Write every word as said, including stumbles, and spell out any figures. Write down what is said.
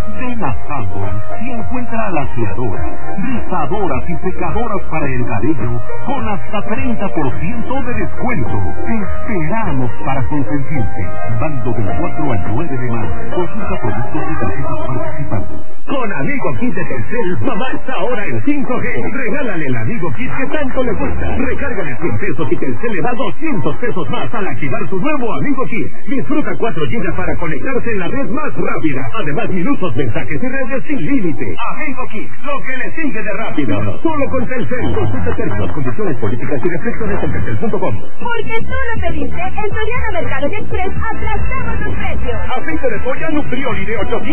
Ven a Sanborns y encuentra laseadoras, rizadoras y secadoras para el cabello con hasta treinta por ciento de descuento. Te esperamos para consentirte. Válido del cuatro al nueve de marzo. Consulta productos y tarjetas participantes. Con Amigo Kit de Telcel, mamá está ahora en cinco G. Regálale el Amigo Kit que tanto le gusta. Recárgale cien pesos y Telcel le da doscientos pesos más al activar su nuevo Amigo Kit. Disfruta cuatro gigas para conectarse en la red más rápida. Además, minutos, mensajes y redes sin límite. Amigo Kit, lo que le sigue de rápido. Solo con Telcel. Consulta términos, condiciones, políticas y restricciones en telcel punto com. Porque tú lo pediste, en Soriana Mercado Express aplastamos los precios. Aceite de soya Nutrioli de ochocientos